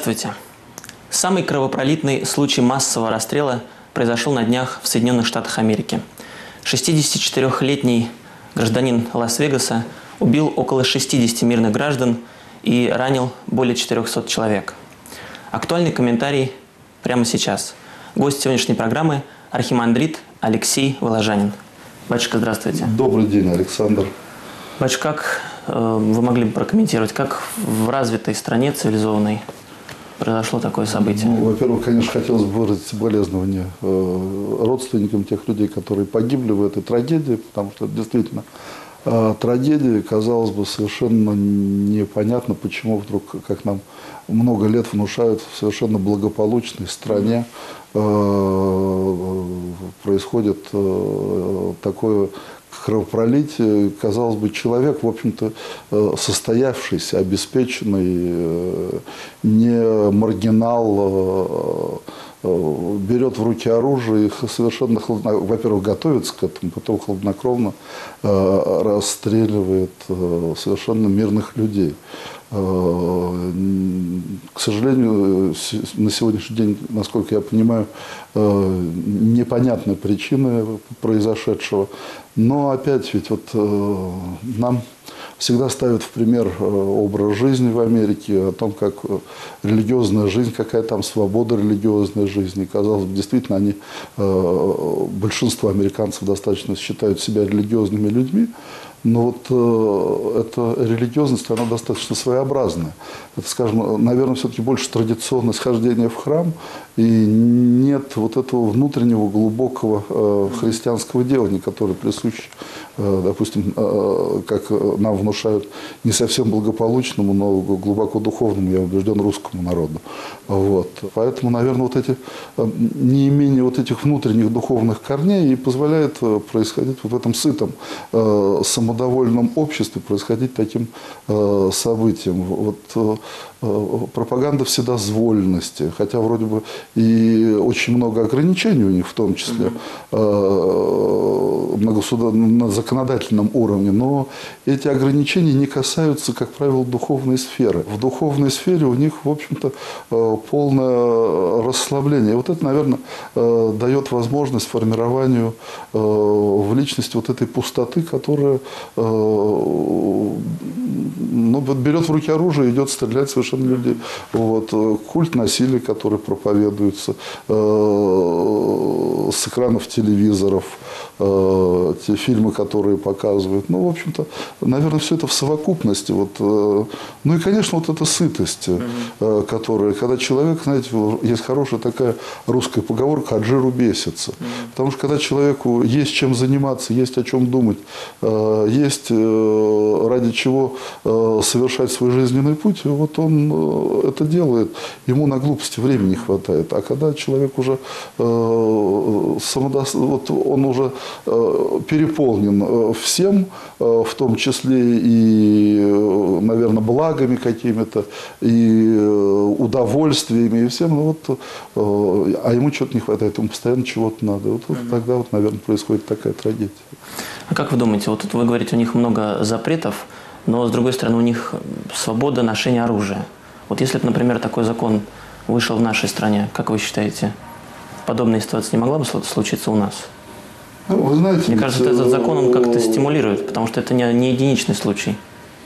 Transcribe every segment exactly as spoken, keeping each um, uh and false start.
Здравствуйте. Самый кровопролитный случай массового расстрела произошел на днях в Соединенных Штатах Америки. шестидесятичетырёхлетний гражданин Лас-Вегаса убил около шестидесяти мирных граждан и ранил более четырёхсот человек. Актуальный комментарий прямо сейчас. Гость сегодняшней программы – архимандрит Алексей Воложанин. Батюшка, здравствуйте. Добрый день, Александр. Батюшка, как э, вы могли бы прокомментировать, как в развитой стране цивилизованной произошло такое событие? Ну, во-первых, конечно, хотелось бы выразить соболезнования э, родственникам тех людей, которые погибли в этой трагедии, потому что это действительно э, трагедия, казалось бы, совершенно непонятно, почему вдруг, как нам много лет внушают, в совершенно благополучной стране э, происходит э, такое кровопролитие. Казалось бы, человек, в общем-то, состоявшийся, обеспеченный, не маргинал, берет в руки оружие и совершенно, во-первых, готовится к этому, потом хладнокровно расстреливает совершенно мирных людей. К сожалению, на сегодняшний день, насколько я понимаю, непонятны причины произошедшего. Но опять ведь вот нам всегда ставят в пример образ жизни в Америке, о том, как религиозная жизнь, какая там свобода религиозной жизни. Казалось бы, действительно, они, большинство американцев достаточно считают себя религиозными людьми. Но вот э, эта религиозность, она достаточно своеобразная. Это, скажем, наверное, все-таки больше традиционность хождения в храм, и нет вот этого внутреннего глубокого э, христианского делания, которое присуще, э, допустим, э, как нам внушают, не совсем благополучному, но глубоко духовному, я убежден, русскому народу. Вот. Поэтому, наверное, вот эти, э, неимение вот этих внутренних духовных корней и позволяет э, происходить вот в этом сытом э, самодовольном довольном обществе происходить таким э, событием. Вот, э, пропаганда вседозволенности, хотя вроде бы и очень много ограничений у них, в том числе э, на, государ... на законодательном уровне, но эти ограничения не касаются, как правило, духовной сферы. В духовной сфере у них, в общем-то, э, полное расслабление. И вот это, наверное, э, дает возможность формированию э, в личности вот этой пустоты, которая ну, берет в руки оружие и идет стрелять совершенно людей. Вот. Культ насилия, который проповедуется э, с экранов телевизоров, э, те фильмы, которые показывают. Ну, в общем-то, наверное, все это в совокупности. Вот, э, ну и, конечно, вот эта сытость, э, которая, когда человек, знаете, есть хорошая такая русская поговорка: от жиру бесится. Потому что когда человеку есть чем заниматься, есть о чем думать, э, есть ради чего совершать свой жизненный путь, и вот он это делает. Ему на глупости времени не хватает. А когда человек уже самодос... вот он уже переполнен всем, в том числе и, наверное, благами какими-то, и удовольствиями, и всем, ну вот, а ему чего-то не хватает, ему постоянно чего-то надо. Вот, вот тогда, вот, наверное, происходит такая трагедия. А как вы думаете, вот тут вы говорите, у них много запретов, но, с другой стороны, у них свобода ношения оружия. Вот если бы, например, такой закон вышел в нашей стране, как вы считаете, подобная ситуация не могла бы случиться у нас? Ну, вы знаете, мне кажется, ведь... этот закон он как-то стимулирует, потому что это не, не единичный случай.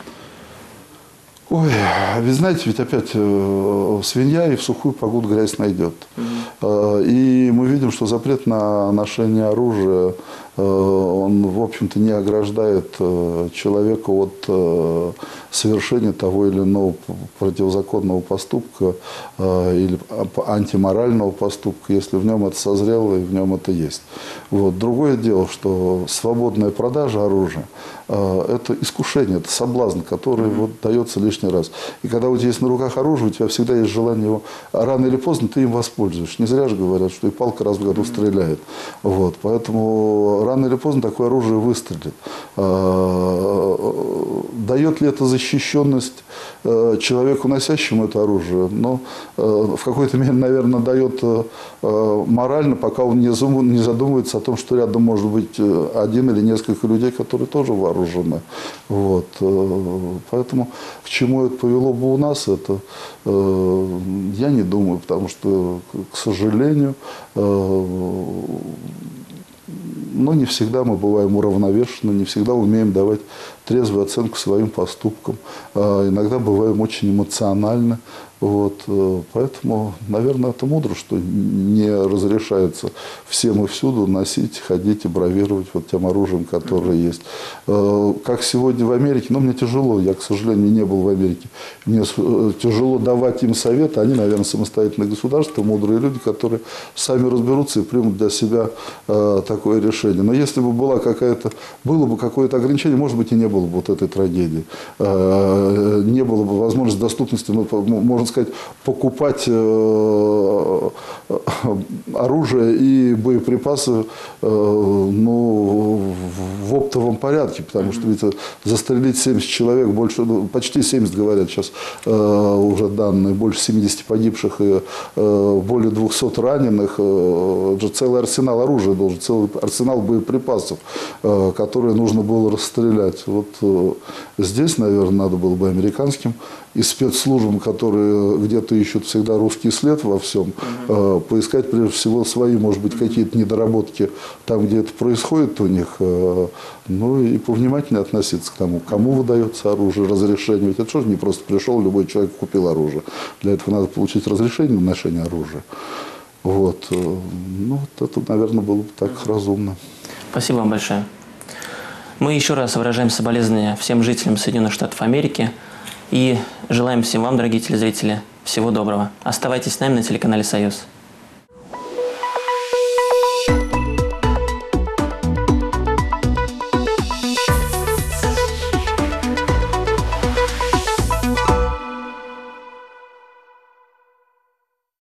Ой, вы знаете, ведь опять э, свинья и в сухую погоду грязь найдет. Mm-hmm. э, и мы видим, что запрет на ношение оружия, э, он, в общем-то, не ограждает э, человека от э, совершения того или иного противозаконного поступка э, или антиморального поступка, если в нем это созрело и в нем это есть. Вот. Другое дело, что свободная продажа оружия э, – это искушение, это соблазн, который mm-hmm. вот, дается лишь раз. И когда у тебя есть на руках оружие, у тебя всегда есть желание его, рано или поздно ты им воспользуешься. Не зря же говорят, что и палка раз в году стреляет. Вот. Поэтому рано или поздно такое оружие выстрелит. Дает ли это защищенность человеку, носящему это оружие? Но в какой-то мере, наверное, дает морально, пока он не задумывается о том, что рядом может быть один или несколько людей, которые тоже вооружены. Вот. Поэтому к чему это повело бы у нас, это я не думаю, потому что, к сожалению, но не всегда мы бываем уравновешены, не всегда умеем давать трезвую оценку своим поступкам. Иногда бываем очень эмоциональны. Вот, поэтому, наверное, это мудро, что не разрешается всем и всюду носить, ходить и бравировать вот тем оружием, которое mm-hmm. есть. Как сегодня в Америке, ну, мне тяжело, я, к сожалению, не был в Америке, мне тяжело давать им советы, они, наверное, самостоятельные государства, мудрые люди, которые сами разберутся и примут для себя такое решение. Но если бы была какая-то, было бы какое-то ограничение, может быть, и не было бы вот этой трагедии. Не было бы возможности доступности, ну, можно сказать, покупать э, оружие и боеприпасы э, ну, в оптовом порядке, потому что ведь застрелить семьдесят человек, больше, ну, почти семьдесят, говорят сейчас э, уже данные, больше семидесяти погибших и э, более двухсот раненых, э, это же целый арсенал оружия должен, целый арсенал боеприпасов, э, которые нужно было расстрелять. Вот э, здесь, наверное, надо было бы американским и спецслужбам, которые где-то ищут всегда русский след во всем, uh-huh. поискать прежде всего свои, может быть, какие-то недоработки там, где это происходит у них, ну и повнимательнее относиться к тому, кому выдается оружие, разрешение. Ведь это что же не просто пришел, любой человек купил оружие. Для этого надо получить разрешение на ношение оружия. Вот. Ну, вот это, наверное, было бы так uh-huh. разумно. Спасибо вам большое. Мы еще раз выражаем соболезнования всем жителям Соединенных Штатов Америки. И желаем всем вам, дорогие телезрители, всего доброго. Оставайтесь с нами на телеканале «Союз».